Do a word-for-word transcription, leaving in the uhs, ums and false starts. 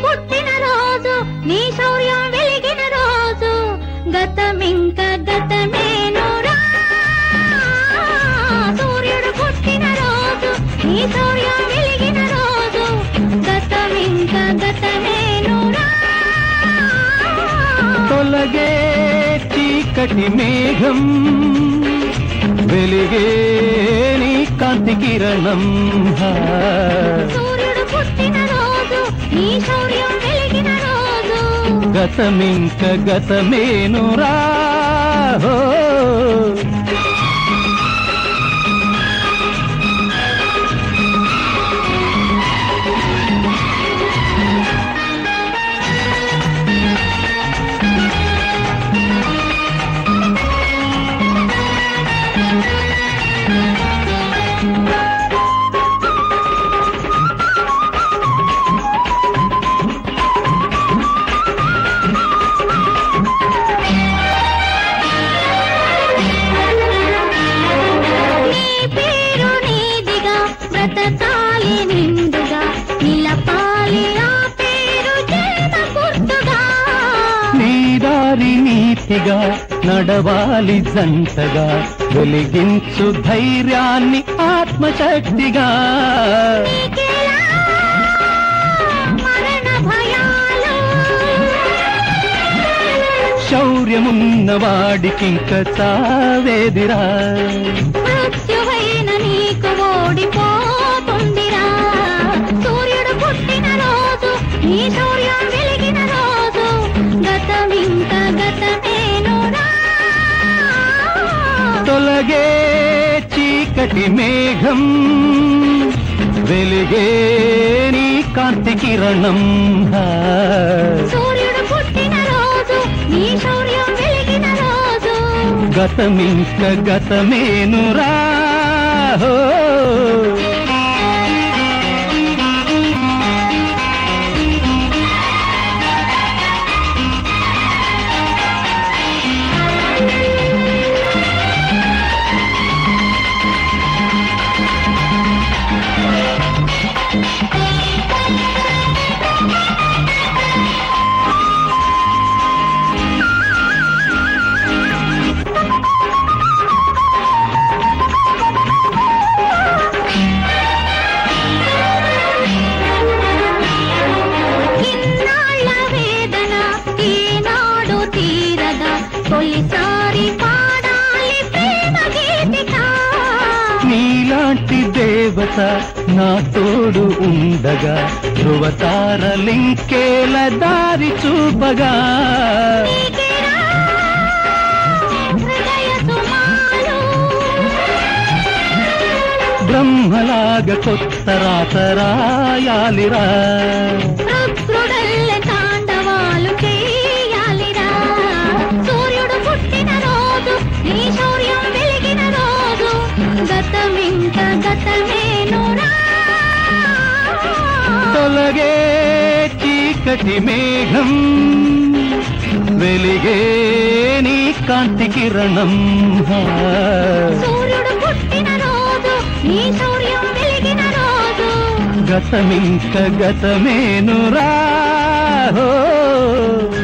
పుట్టిన రోజు నీ శౌర్యం వెలిగిన రోజు గతమింక గతమేనురా సూర్యుడు పుట్టిన రోజు నీ శౌర్యం వెలిగిన రోజు గతమింక గతమేనురా తొలగే చీకటి మేఘం వెలిగే నీ కాంతి కిరణం సూర్యుడు పుట్టిన రోజు నీ శౌర్యం వెలిగిన రోజు గతమింక గతమేనురా బ్రతకాలి నిండుగా నిలపాలి ఆ పేరు జన్మ గుర్తుగా నీ దారి నీతిగా నడవాలి జంటగా వెలిగించు ధైర్యాన్ని ఆత్మశక్తిగా మరణ భయాలు శౌర్యమున్న వాడికింక చావేదిరా మృత్యువైన నీకు ఓడిపోతుందిరా సూర్యుడు పుట్టిన రోజు నీ శౌర్యం వెలిగిన రోజు గతమింక గతమేనురా తొలగే చీకటి మేఘం వెలిగే నీ కాంతి కిరణం సూర్యుడు పుట్టిన రోజు నీ శౌర్యం వెలిగిన రోజు గతమింక గతమేనురా తొలిసారి పాడాలి ప్రేమ గీతిక నీలాంటి దేవత నా తోడు ఉండగా ధృవతారలింకేల దారి చూపగా హృదయ సుమాలు బ్రహ్మలాగా కొత్త రాత రాయాలిరా రుద్రుడల్లె తాండవాలు చేయాలిరా సూర్యుడు పుట్టిన రోజు నీ శౌర్యం వెలిగిన రోజు గతమింక గతమేనురా తొలగే చీకటి మేఘం వెలిగే నీ కాంతి కిరణం సూర్యుడు పుట్టిన రోజు నీ శౌర్యం వెలిగిన రోజు గతమింక గతమేనురా